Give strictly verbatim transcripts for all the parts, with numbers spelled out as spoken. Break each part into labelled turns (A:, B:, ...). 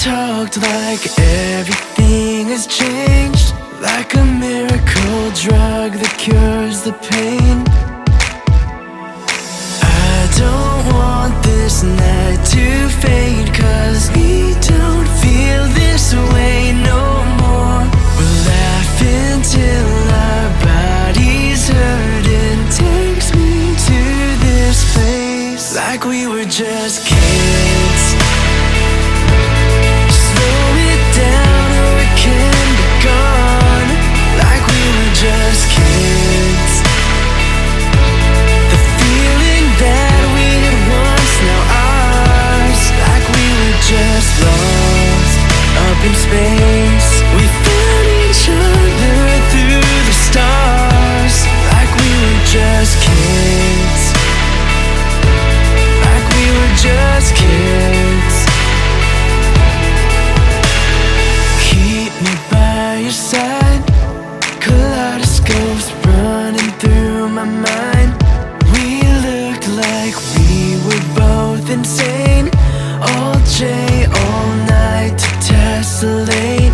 A: talked like everything has changed, like a miracle drug that cures the pain. I don't want this night to fade, 'cause we don't feel this way no more. We're laughing till our bodies hurt, and takes me to this place like we were just kids. Slow it down or it can be gone, like we were just kids. The feeling that we had once, now ours, like we were just lost up in space. We found each other through the stars, like we were just kids. Like we were just kids. Keep me by your side, kaleidoscopes running through my mind. We looked like we were both insane, all day, all night to tessellate.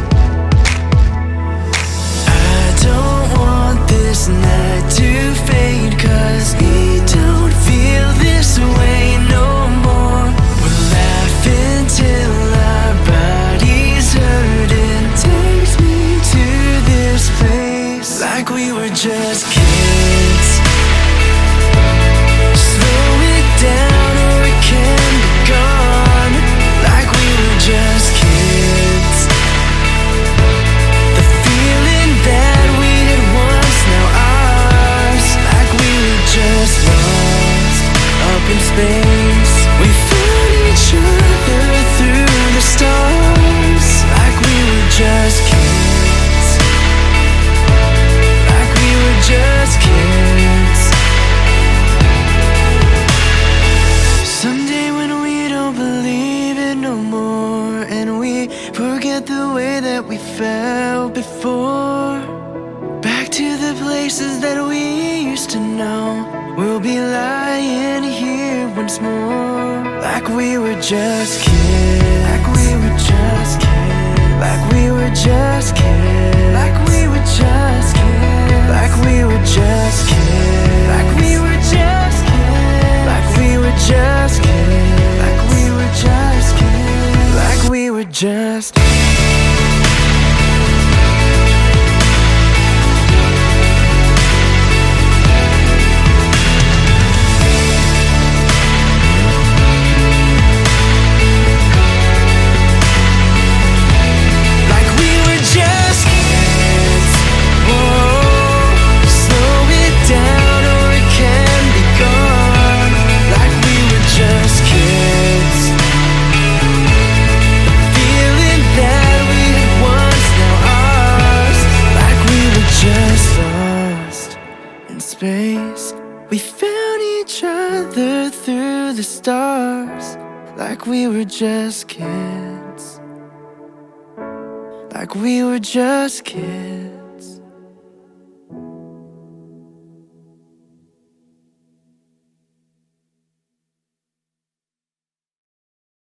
A: I don't want this night to fade, 'cause we don't feel this way no more. We're laughing till our bodies hurt, and takes me to this place like we were just kids. Slow it down or it can be gone, like we were just kids. The feeling that we had once, now ours, like we were just lost up in space. We found each other through the stars, like we were just kids. Like we were just kids. Someday when we don't believe it no more, and we forget the way that we felt before, back to the places that we used to know, we'll be lying here once more, like we were just kids. Like we were just kids. Like we were just kids. Like we were just kids. Like we were just kids. Like we were just kids. Like we were just kids. Like we were just kids. Like we were just. Like we were just kids. Whoa, slow it down or it can be gone, like we were just kids. Feeling that we had once, now ours, like we were just lost in space. We found each other through the stars, like we were just kids. Like we were just kids.